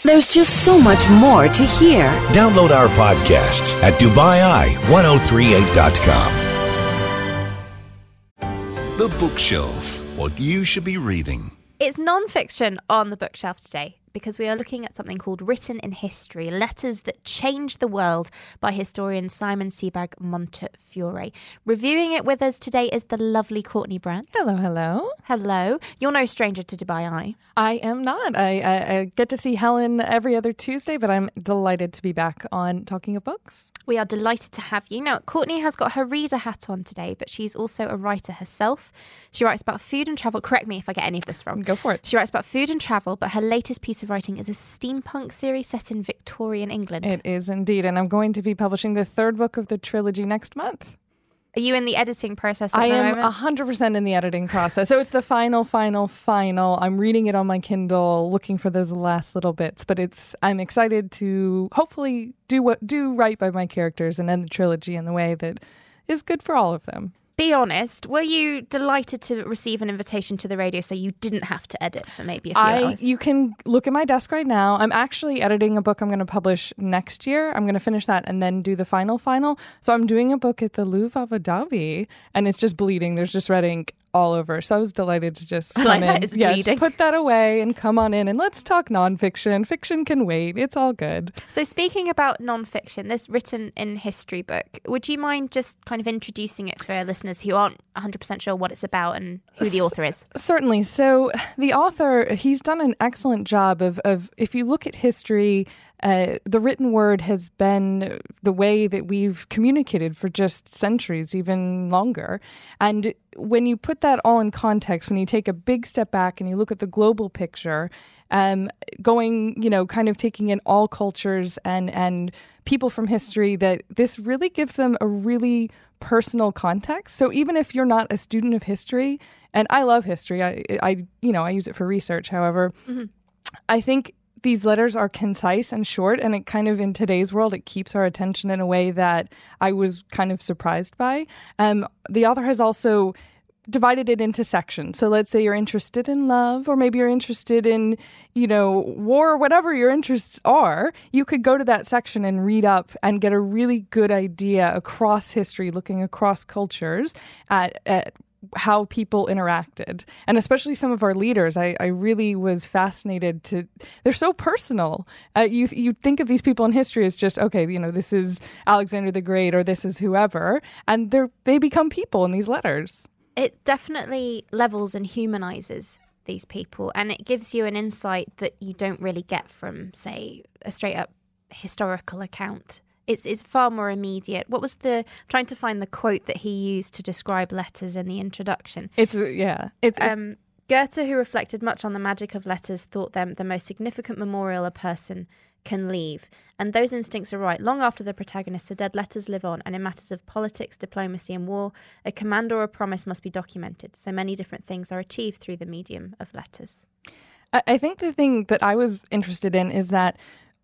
There's just so much more to hear. Download our podcasts at DubaiI1038.com. The Bookshelf. What you should be reading. It's non-fiction on the bookshelf today because we are looking at something called Written in History, Letters That Changed the World by historian Simon Sebag Montefiore. Reviewing it with us today is the lovely Courtney Brandt. Hello, hello. Hello. You're no stranger to Dubai Eye. I am not. I get to see Helen every other Tuesday, but I'm delighted to be back on Talking of Books. We are delighted to have you. Now, Courtney has got her reader hat on today, but she's also a writer herself. She writes about food and travel. Correct me if I get any of this wrong. Go for it. She writes about food and travel, but her latest piece of writing is a steampunk series set in Victorian England. It is indeed, and I'm going to be publishing the third book of the trilogy next month. Are you in the editing process at I the am moment? 100% in the editing process. So it's the final. I'm reading it on my Kindle, looking for those last little bits. But I'm excited to hopefully do right by my characters and end the trilogy in the way that is good for all of them. Be honest, were you delighted to receive an invitation to the radio so you didn't have to edit for maybe a few hours? You can look at my desk right now. I'm actually editing a book I'm going to publish next year. I'm going to finish that and then do the final. So I'm doing a book at the Louvre Abu Dhabi, and it's just bleeding. There's just red ink all over. So I was delighted to just come in. Just put that away and come on in and let's talk nonfiction. Fiction can wait. It's all good. So speaking about nonfiction, this Written in History book, would you mind just kind of introducing it for listeners who aren't 100% sure what it's about and who the author is? Certainly. So the author, he's done an excellent job of if you look at history, the written word has been the way that we've communicated for just centuries, even longer. And when you put that all in context, when you take a big step back and you look at the global picture, going, kind of taking in all cultures and people from history, that this really gives them a really personal context. So even if you're not a student of history, and I love history, I use it for research, however, I think these letters are concise and short, and it kind of, in today's world, it keeps our attention in a way that I was kind of surprised by. The author has also divided it into sections. So let's say you're interested in love, or maybe you're interested in, war, whatever your interests are, you could go to that section and read up and get a really good idea across history, looking across cultures at how people interacted. And especially some of our leaders, I really was fascinated they're so personal. You think of these people in history as just, okay, this is Alexander the Great or this is whoever, and they become people in these letters. It definitely levels and humanizes these people, and it gives you an insight that you don't really get from, say, a straight up historical account. It's far more immediate. What was trying to find the quote that he used to describe letters in the introduction. Goethe, who reflected much on the magic of letters, thought them the most significant memorial a person can leave. And those instincts are right. Long after the protagonists are dead, letters live on, and in matters of politics, diplomacy and war, a command or a promise must be documented. So many different things are achieved through the medium of letters. I think the thing that I was interested in is that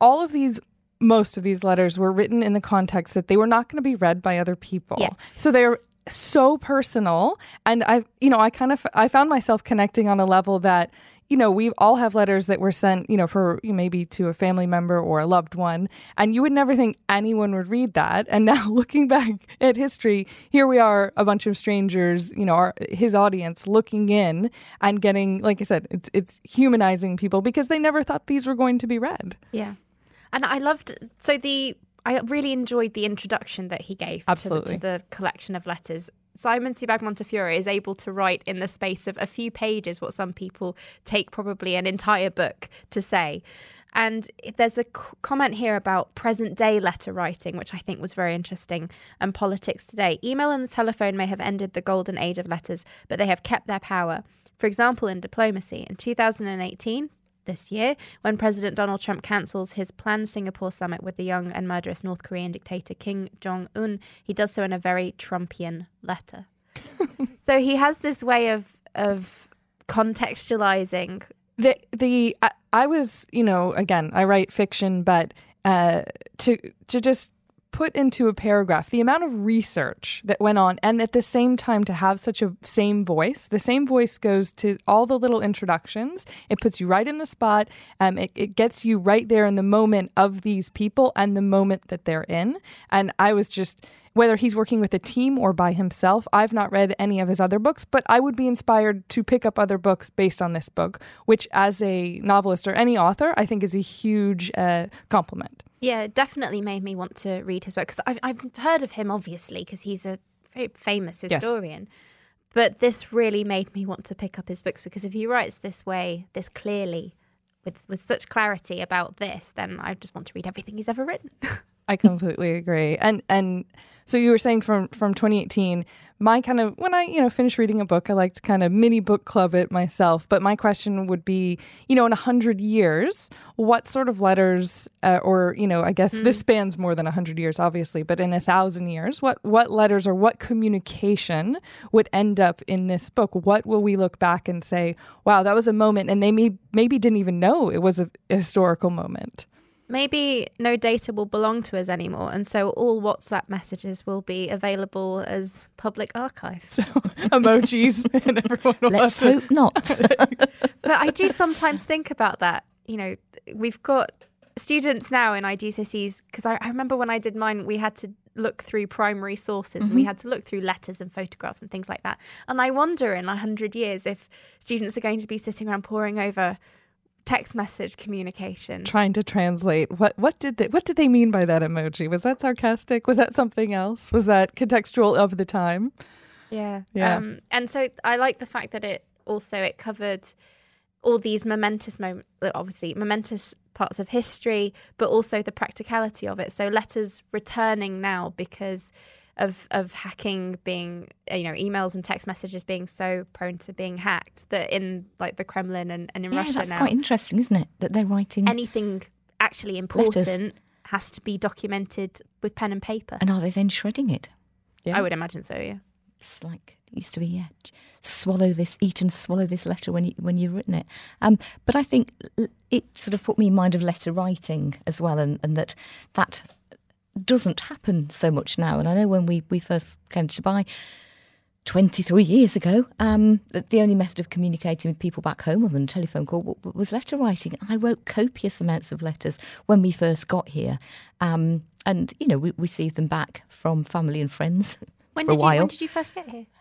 most of these letters were written in the context that they were not going to be read by other people. Yeah. So they're so personal. And I found myself connecting on a level that, we all have letters that were sent, for maybe to a family member or a loved one. And you would never think anyone would read that. And now looking back at history, here we are, a bunch of strangers, his audience looking in and getting, like I said, it's humanizing people because they never thought these were going to be read. Yeah. And I really enjoyed the introduction that he gave to the collection of letters. Simon Sebag Montefiore is able to write in the space of a few pages what some people take probably an entire book to say. And there's a comment here about present-day letter writing, which I think was very interesting, and politics today. Email and the telephone may have ended the golden age of letters, but they have kept their power. For example, in diplomacy, in 2018... this year, when President Donald Trump cancels his planned Singapore summit with the young and murderous North Korean dictator Kim Jong-un, he does so in a very Trumpian letter. So he has this way of contextualizing. I was, again, I write fiction, but to just put into a paragraph the amount of research that went on, and at the same time to have such a same voice. The same voice goes to all the little introductions. It puts you right in the spot. It gets you right there in the moment of these people and the moment that they're in. And I was just, whether he's working with a team or by himself, I've not read any of his other books, but I would be inspired to pick up other books based on this book, which as a novelist or any author, I think is a huge compliment. Yeah, it definitely made me want to read his work, because I've heard of him, obviously, because he's a very famous historian. Yes. But this really made me want to pick up his books, because if he writes this way, this clearly, with such clarity about this, then I just want to read everything he's ever written. I completely agree. And so you were saying from 2018, my kind of, when I, finish reading a book, I like to kind of mini book club it myself. But my question would be, in 100 years, what sort of letters I guess this spans more than 100 years, obviously, but in 1,000 years, what letters or what communication would end up in this book? What will we look back and say, wow, that was a moment, and they maybe didn't even know it was a historical moment? Maybe no data will belong to us anymore, and so all WhatsApp messages will be available as public archive. So emojis and everyone will Let's hope not. But I do sometimes think about that. We've got students now in IGCSEs, because I remember when I did mine, we had to look through primary sources and we had to look through letters and photographs and things like that. And I wonder in 100 years if students are going to be sitting around poring over text message communication, trying to translate what did they mean by that emoji? Was that sarcastic? Was that something else? Was that contextual of the time? Yeah. And so I like the fact that it covered all these momentous moments, obviously momentous parts of history, but also the practicality of it. So letters returning now because of hacking being, emails and text messages being so prone to being hacked, that in like the Kremlin and in Russia now. That's quite interesting, isn't it? That they're writing anything actually important letters has to be documented with pen and paper. And are they then shredding it? Yeah. I would imagine so, yeah. It's like it used to be, eat and swallow this letter when you've written it. But I think it sort of put me in mind of letter writing as well, and that doesn't happen so much now. And I know when we first came to Dubai 23 years ago, the only method of communicating with people back home other than a telephone call was letter writing. I wrote copious amounts of letters when we first got here. And, we received them back from family and friends when for a while. When did you first get here?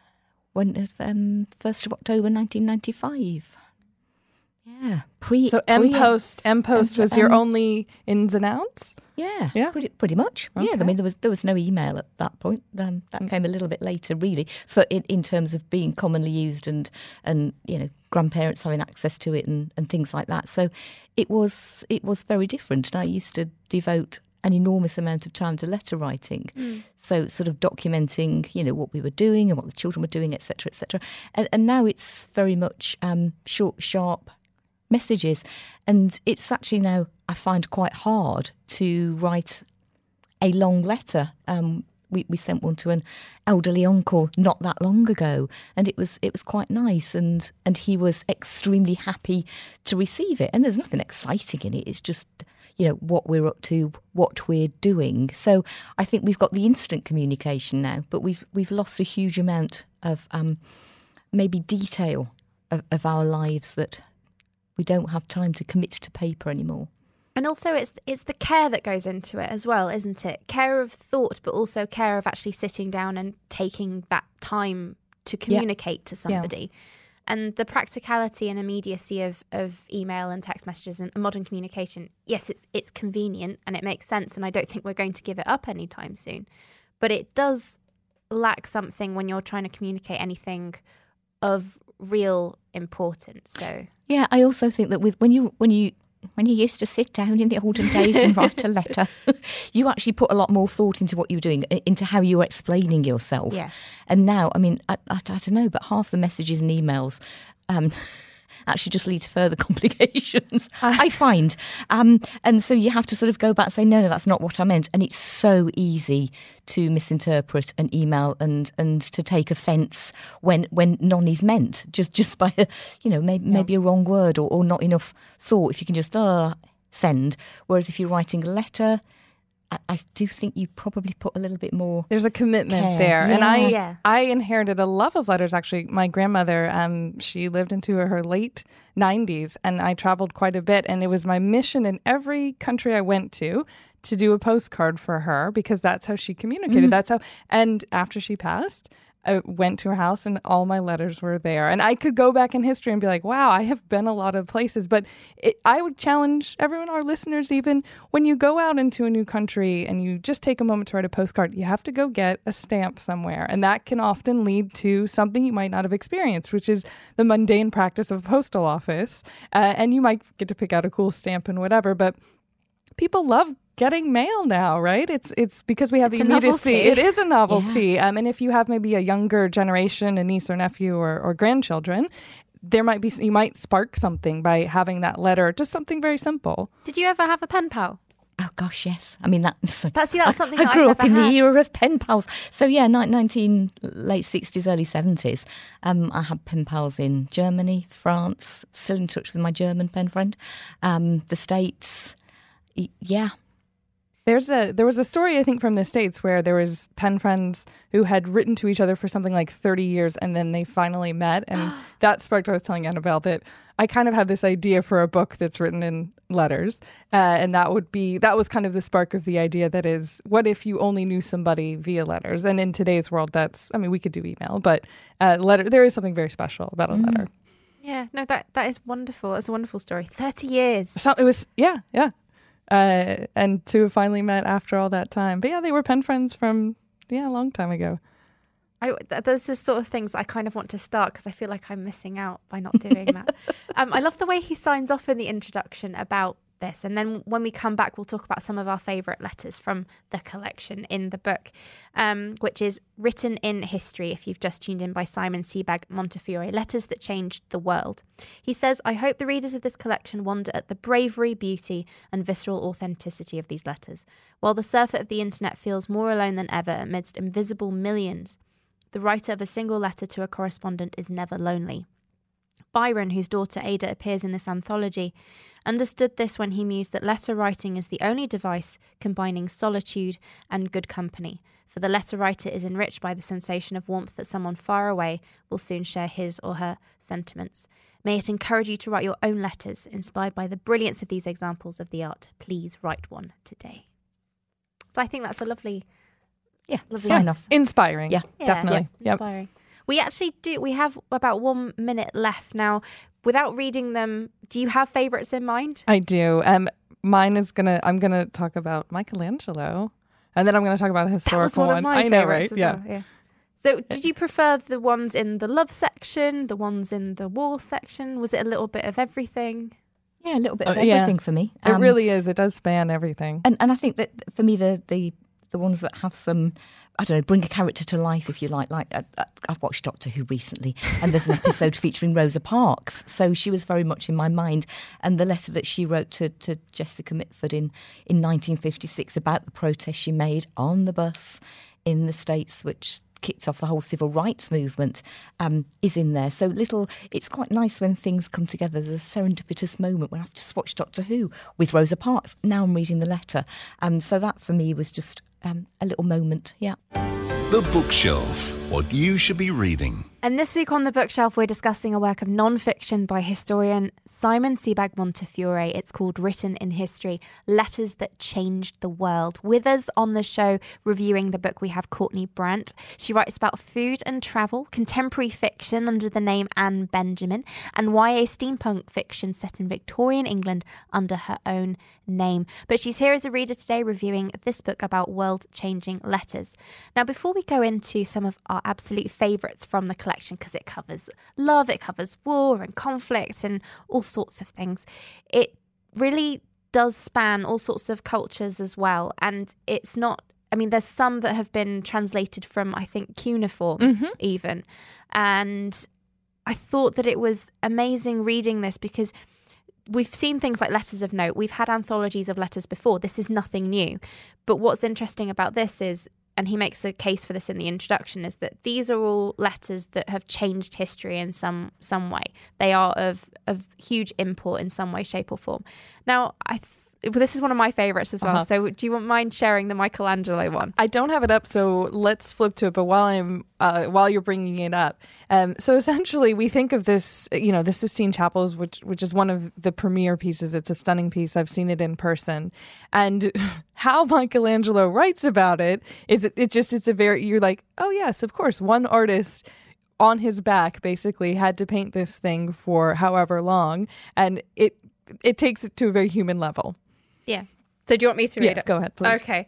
1st of October 1995. Yeah. So M-Post was your only ins and outs? Yeah. Pretty much. Okay. Yeah, I mean, there was no email at that point. That came a little bit later, really, for in terms of being commonly used and grandparents having access to it and things like that. So it was very different. And I used to devote an enormous amount of time to letter writing. So sort of documenting, what we were doing and what the children were doing, etc., etc. And now it's very much short, sharp messages. And it's actually now, I find, quite hard to write a long letter. We sent one to an elderly uncle not that long ago, and it was quite nice, and he was extremely happy to receive it. And there's nothing exciting in it. It's just, what we're up to, what we're doing. So I think we've got the instant communication now, but we've lost a huge amount of maybe detail of our lives that we don't have time to commit to paper anymore. And also it's the care that goes into it as well, isn't it? Care of thought, but also care of actually sitting down and taking that time to communicate to somebody. Yeah. And the practicality and immediacy of email and text messages and modern communication, yes, it's convenient and it makes sense, and I don't think we're going to give it up anytime soon. But it does lack something when you're trying to communicate anything of real importance. So yeah, I also think that when you used to sit down in the olden days and write a letter, you actually put a lot more thought into what you were doing, into how you were explaining yourself. Yes. And now, I mean, I don't know, but half the messages and emails actually just lead to further complications, I find. And so you have to sort of go back and say, no, that's not what I meant. And it's so easy to misinterpret an email and to take offence when none is meant, just by, maybe a wrong word or not enough thought. If you can just send. Whereas if you're writing a letter, I do think you probably put a little bit more. There's a commitment care. there. Yeah. And I inherited a love of letters, actually. My grandmother, she lived into her late 90s, and I traveled quite a bit. And it was my mission in every country I went to do a postcard for her, because that's how she communicated. That's how. And after she passed, I went to her house and all my letters were there. And I could go back in history and be like, wow, I have been a lot of places. But I would challenge everyone, our listeners, even when you go out into a new country and you just take a moment to write a postcard, you have to go get a stamp somewhere. And that can often lead to something you might not have experienced, which is the mundane practice of a postal office. And you might get to pick out a cool stamp and whatever. But people love getting mail now, right? It's because we have the immediacy. It is a novelty. Yeah. And if you have maybe a younger generation, a niece or nephew or grandchildren, you might spark something by having that letter, just something very simple. Did you ever have a pen pal? Oh gosh, yes. I mean that's something I grew up in the era of pen pals. So yeah, late 60s, early 70s. I had pen pals in Germany, France. Still in touch with my German pen friend. The States. Yeah. There was a story, I think, from the States where there was pen friends who had written to each other for something like 30 years, and then they finally met. And that sparked, I was telling Annabelle, that I kind of had this idea for a book that's written in letters. And that was kind of the spark of the idea that is, what if you only knew somebody via letters? And in today's world, we could do email, but there is something very special about a letter. Yeah, no, that is wonderful. It's a wonderful story. 30 years. So it was, yeah. And to have finally met after all that time. But yeah, they were pen friends from, a long time ago. There's just sort of things I kind of want to start because I feel like I'm missing out by not doing that. I love the way he signs off in the introduction about this. And then when we come back, we'll talk about some of our favourite letters from the collection in the book, which is Written in History, if you've just tuned in, by Simon Sebag Montefiore, Letters That Changed the World. He says, I hope the readers of this collection wonder at the bravery, beauty and visceral authenticity of these letters. While the surfer of the internet feels more alone than ever amidst invisible millions, the writer of a single letter to a correspondent is never lonely. Byron, whose daughter Ada appears in this anthology, understood this when he mused that letter writing is the only device combining solitude and good company, for the letter writer is enriched by the sensation of warmth that someone far away will soon share his or her sentiments. May it encourage you to write your own letters, inspired by the brilliance of these examples of the art. Please write one today. So I think that's a lovely sign off. Inspiring. Yeah, definitely. Yeah, inspiring. We actually do. We have about 1 minute left now. Without reading them, do you have favourites in mind? I do. Mine is I'm gonna talk about Michelangelo, and then I'm gonna talk about a historical one. I know, right? Yeah. So, did you prefer the ones in the love section, the ones in the war section? Was it a little bit of everything? Yeah, a little bit of everything for me. It really is. It does span everything. And I think that for me, the ones that have some, I don't know, bring a character to life, if you like. I've watched Doctor Who recently, and there's an episode featuring Rosa Parks. So she was very much in my mind. And the letter that she wrote to Jessica Mitford in 1956 about the protest she made on the bus in the States, which kicked off the whole civil rights movement, is in there. So it's quite nice when things come together. There's a serendipitous moment when I've just watched Doctor Who with Rosa Parks. Now I'm reading the letter. So that for me was just a little moment, yeah. The Bookshelf, what you should be reading. And this week on The Bookshelf, we're discussing a work of non-fiction by historian Simon Sebag Montefiore. It's called Written in History, Letters That Changed the World. With us on the show reviewing the book, we have Courtney Brandt. She writes about food and travel, contemporary fiction under the name Anne Benjamin, and YA steampunk fiction set in Victorian England under her own name. But she's here as a reader today reviewing this book about world-changing letters. Now, before we go into some of our absolute favourites from the collection, because it covers love, it covers war and conflict and all sorts of things, it really does span all sorts of cultures as well. And it's not, there's some that have been translated from, I think, cuneiform even. And I thought that it was amazing reading this because we've seen things like Letters of Note. We've had anthologies of letters before. This is nothing new. But what's interesting about this is, and he makes a case for this in the introduction, is that these are all letters that have changed history in some way. They are of huge import in some way, shape or form. Now, this is one of my favorites as well. So do you mind sharing the Michelangelo one? I don't have it up, so let's flip to it. But while you're bringing it up, so essentially we think of this, the Sistine Chapels, which is one of the premier pieces. It's a stunning piece. I've seen it in person, and how Michelangelo writes about it is it's a very, you're like, oh yes, of course, one artist on his back basically had to paint this thing for however long, and it takes it to a very human level. Yeah. So do you want me to read it? Go ahead, please. Okay.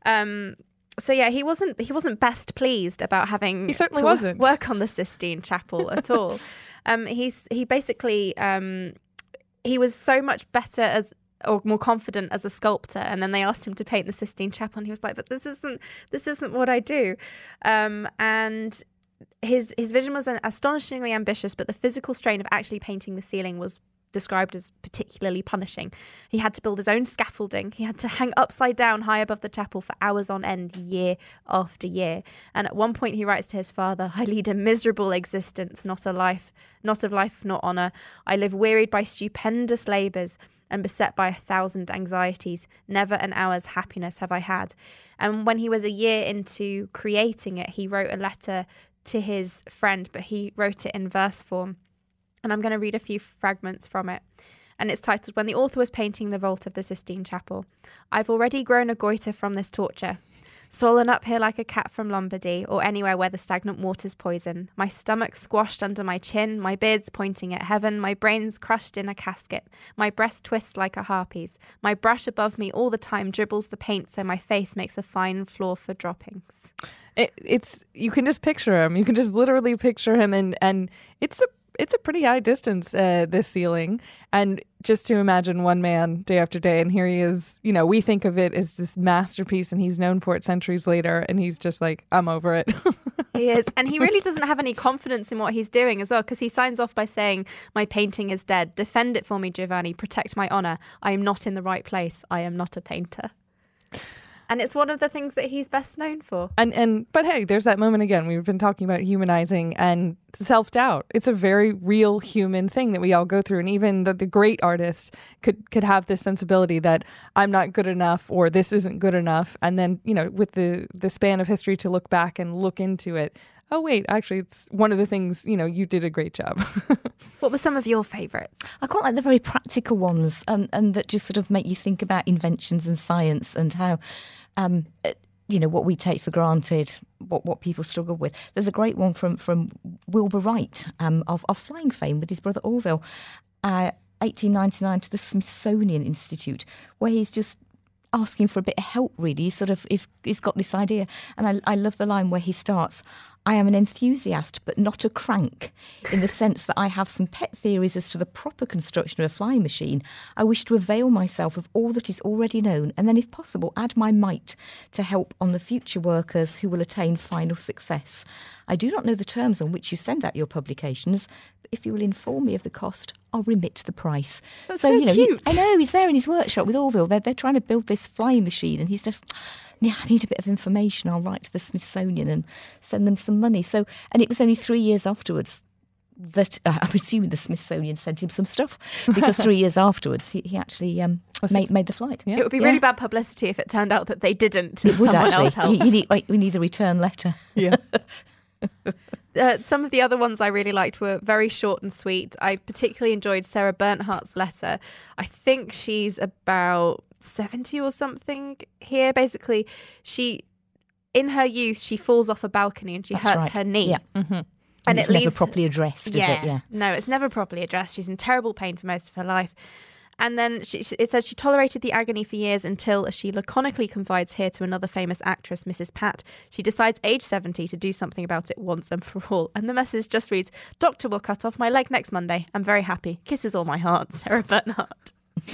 So yeah, he wasn't best pleased about having he certainly wasn't work on the Sistine Chapel at all. He basically he was so much better or more confident as a sculptor, and then they asked him to paint the Sistine Chapel, and he was like, "But this isn't what I do," and his vision was astonishingly ambitious, but the physical strain of actually painting the ceiling was described as particularly punishing. He had to build his own scaffolding. He had to hang upside down high above the chapel for hours on end, year after year. And at one point he writes to his father, "I lead a miserable existence, not of life nor honour. I live wearied by stupendous labours and beset by 1,000 anxieties. Never an hour's happiness have I had." And when he was a year into creating it, he wrote a letter to his friend, but he wrote it in verse form. And I'm going to read a few fragments from it. And it's titled, "When the author was painting the vault of the Sistine Chapel. I've already grown a goiter from this torture. Swollen up here like a cat from Lombardy, or anywhere where the stagnant waters poison. My stomach squashed under my chin, my beards pointing at heaven, my brains crushed in a casket. My breast twists like a harpy's. My brush above me all the time dribbles the paint so my face makes a fine floor for droppings." It's you can just picture him. You can just literally picture him, and it's a pretty high distance, this ceiling, and just to imagine one man day after day, and here he is. We think of it as this masterpiece, and he's known for it centuries later, and he's just like, I'm over it. He is, and he really doesn't have any confidence in what he's doing as well, because he signs off by saying, "My painting is dead. Defend it for me, Giovanni. Protect my honour. I am not in the right place. I am not a painter." And it's one of the things that he's best known for. But hey, there's that moment again. We've been talking about humanizing and self-doubt. It's a very real human thing that we all go through. And even the great artists could have this sensibility that I'm not good enough or this isn't good enough. And then, with the span of history to look back and look into it, oh, wait, actually, it's one of the things, you did a great job. What were some of your favourites? I quite like the very practical ones and that just sort of make you think about inventions and science and how, what we take for granted, what people struggle with. There's a great one from Wilbur Wright of flying fame with his brother Orville, 1899 to the Smithsonian Institute, where he's just asking for a bit of help, really. He's got this idea. And I love the line where he starts, "I am an enthusiast, but not a crank, in the sense that I have some pet theories as to the proper construction of a flying machine. I wish to avail myself of all that is already known, and then, if possible, add my mite to help on the future workers who will attain final success. I do not know the terms on which you send out your publications, but if you will inform me of the cost, I'll remit the price." That's so cute. I know, he's there in his workshop with Orville. They're trying to build this flying machine, and he's just, "Yeah, I need a bit of information. I'll write to the Smithsonian and send them some money." And it was only 3 years afterwards that I'm assuming the Smithsonian sent him some stuff, because 3 years afterwards he actually made the flight. Yeah. It would be really bad publicity if it turned out that they didn't. It would someone actually. Else helped. We need a return letter. Yeah. Some of the other ones I really liked were very short and sweet. I particularly enjoyed Sarah Bernhardt's letter. I think she's about 70 or something here. Basically, in her youth, she falls off a balcony and she hurts her knee. Yeah. Mm-hmm. And it's never properly addressed, is it? Yeah. No, it's never properly addressed. She's in terrible pain for most of her life. And then it says she tolerated the agony for years until, as she laconically confides here to another famous actress, Mrs. Pat, she decides age 70 to do something about it once and for all. And the message just reads, "Doctor will cut off my leg next Monday. I'm very happy. Kisses all my heart. Sarah Bernhardt."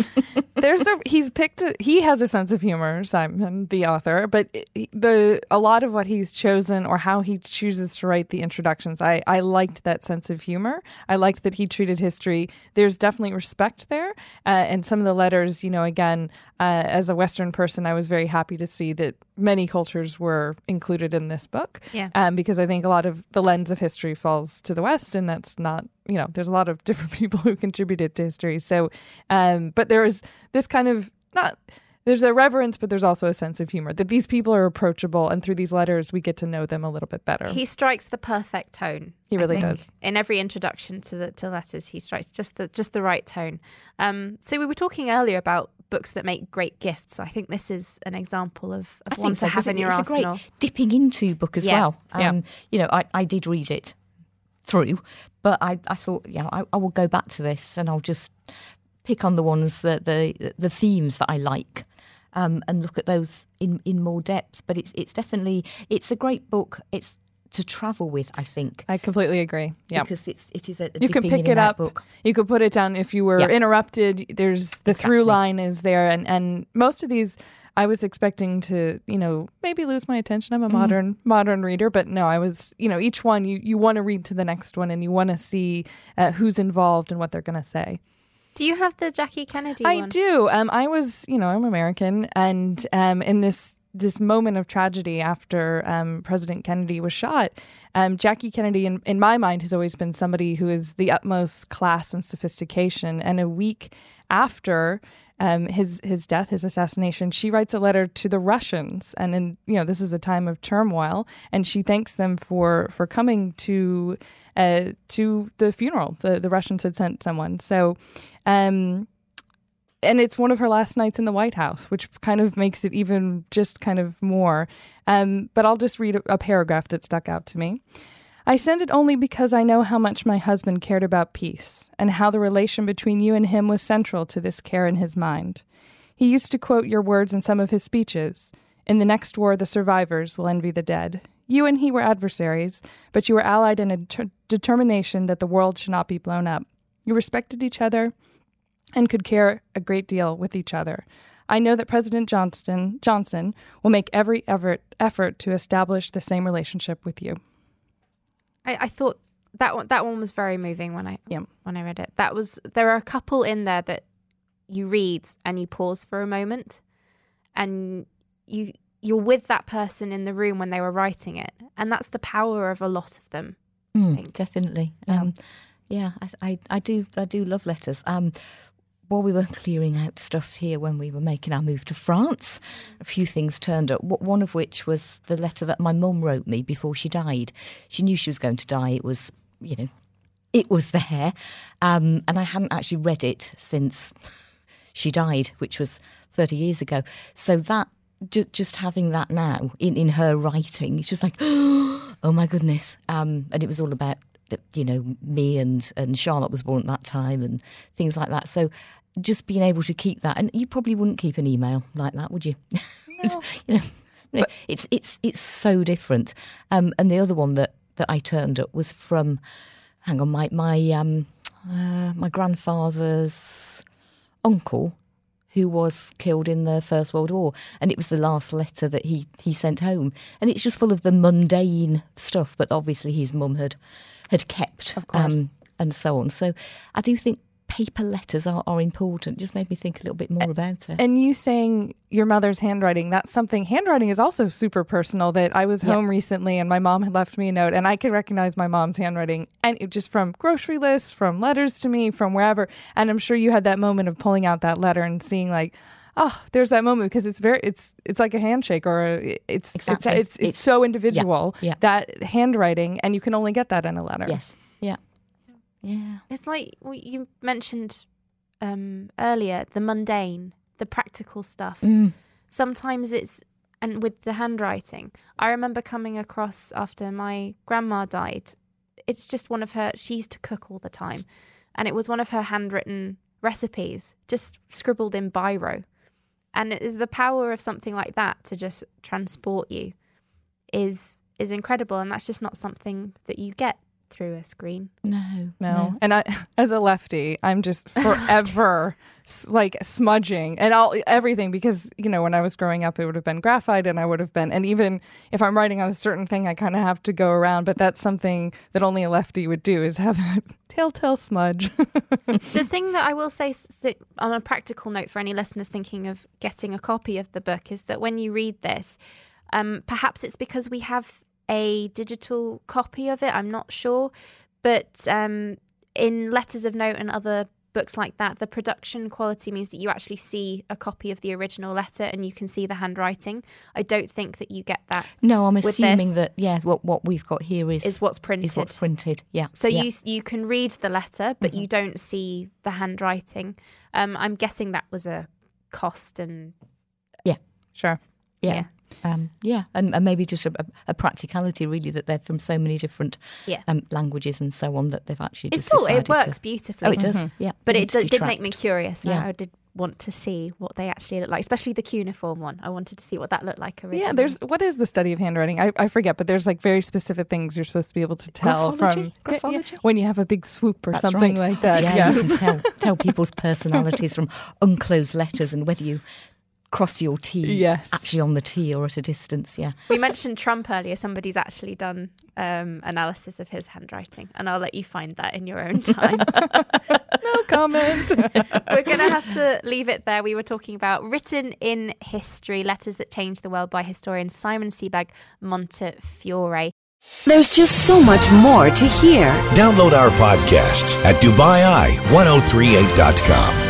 He has a sense of humor, Simon, the author, but a lot of what he's chosen or how he chooses to write the introductions, I liked that sense of humor. I liked that he treated history. There's definitely respect there. And some of the letters, again, as a Western person, I was very happy to see that many cultures were included in this book. Yeah. Because I think a lot of the lens of history falls to the West, and that's not, there's a lot of different people who contributed to history. So, but there was this kind of there's a reverence, but there's also a sense of humor, that these people are approachable, and through these letters we get to know them a little bit better. He strikes the perfect tone. He really does. In every introduction to letters, he strikes just the right tone. So we were talking earlier about books that make great gifts. I think this is an example of one to have in your arsenal. It's a great dipping into book as well. You know, I did read it through, but I thought, I will go back to this and I'll just pick on the ones that the themes that I like. And look at those in more depth. But it's a great book. It's to travel with, I think. I completely agree. Yeah, because it is a you can pick it up. Book. You could put it down if you were interrupted. There's the through line is there, and most of these I was expecting to maybe lose my attention. I'm a modern reader, but no, I was each one you want to read to the next one, and you want to see who's involved and what they're going to say. Do you have the Jackie Kennedy one? I do. I was, I'm American, and in this moment of tragedy after President Kennedy was shot, Jackie Kennedy, in my mind, has always been somebody who is the utmost class and sophistication. And a week after his death, his assassination, she writes a letter to the Russians, and this is a time of turmoil, and she thanks them for coming to the funeral. The Russians had sent someone. So, and it's one of her last nights in the White House, which kind of makes it even just kind of more. But I'll just read a paragraph that stuck out to me. I send it only because I know how much my husband cared about peace, and how the relation between you and him was central to this care in his mind. He used to quote your words in some of his speeches. In the next war, the survivors will envy the dead. You and he were adversaries, but you were allied in a determination that the world should not be blown up. You respected each other and could care a great deal with each other. I know that President Johnson will make every effort to establish the same relationship with you. I thought that one was very moving when I read it. There are a couple in there that you read and you pause for a moment, and you're with that person in the room when they were writing it, and that's the power of a lot of them. I think. Definitely. I do love letters. While we were clearing out stuff here when we were making our move to France, a few things turned up, one of which was the letter that my mum wrote me before she died. She knew she was going to die. It was, it was there. And I hadn't actually read it since she died, which was 30 years ago. So that, just having that now in her writing, it's just like, oh my goodness. And it was all about, me and Charlotte was born at that time and things like that. So just being able to keep that, and you probably wouldn't keep an email like that, would you? No. But it's so different. And the other one that I turned up was from, my grandfather's uncle, who was killed in the First World War. And it was the last letter that he sent home. And it's just full of the mundane stuff, but obviously his mum had kept, of course. And so on. So I do think paper letters are important. Just made me think a little bit more about it. And you saying your mother's handwriting, that's something, handwriting is also super personal. That I was home recently and my mom had left me a note, and I could recognize my mom's handwriting, and it just from grocery lists, from letters to me, from wherever. And I'm sure you had that moment of pulling out that letter and seeing like, oh, there's that moment, because it's like a handshake, or it's so individual, that handwriting, and you can only get that in a letter. Yes. Yeah. It's like what you mentioned earlier, the mundane, the practical stuff. Sometimes and with the handwriting, I remember coming across after my grandma died, it's just one of her, she used to cook all the time, and it was one of her handwritten recipes, just scribbled in biro. And it is the power of something like that to just transport you is incredible, and that's just not something that you get through a screen. No. And I, as a lefty, I'm just forever like smudging and everything, because when I was growing up, it would have been graphite, and I would have been, and even if I'm writing on a certain thing, I kind of have to go around. But that's something that only a lefty would do, is have a telltale smudge. The thing that I will say on a practical note for any listeners thinking of getting a copy of the book is that when you read this, perhaps it's because we have a digital copy of it, I'm not sure, but in Letters of Note and other books like that, the production quality means that you actually see a copy of the original letter and you can see the handwriting. I don't think that you get that. No, I'm assuming that what we've got here is what's printed. Is what's printed. Yeah. So you can read the letter, but you don't see the handwriting. I'm guessing that was a cost and sure. Yeah. And maybe just a practicality, really, that they're from so many different languages and so on that they've actually just decided it works beautifully. Oh, it does, yeah. But it did make me curious. I did want to see what they actually look like, especially the cuneiform one. I wanted to see what that looked like originally. Yeah, what is the study of handwriting? I forget, but there's like very specific things you're supposed to be able to tell Graphology? When you have a big swoop or That's something like that. Yeah, you can tell people's personalities from unclosed letters and whether you cross your T actually on the T or at a distance. We mentioned Trump earlier. Somebody's actually done analysis of his handwriting, and I'll let you find that in your own time. No comment. We're going to have to leave it there. We were talking about Written in History, Letters That Changed the World by historian Simon Sebag Montefiore. There's just so much more to hear. Download our podcasts at DubaiEye1038.com.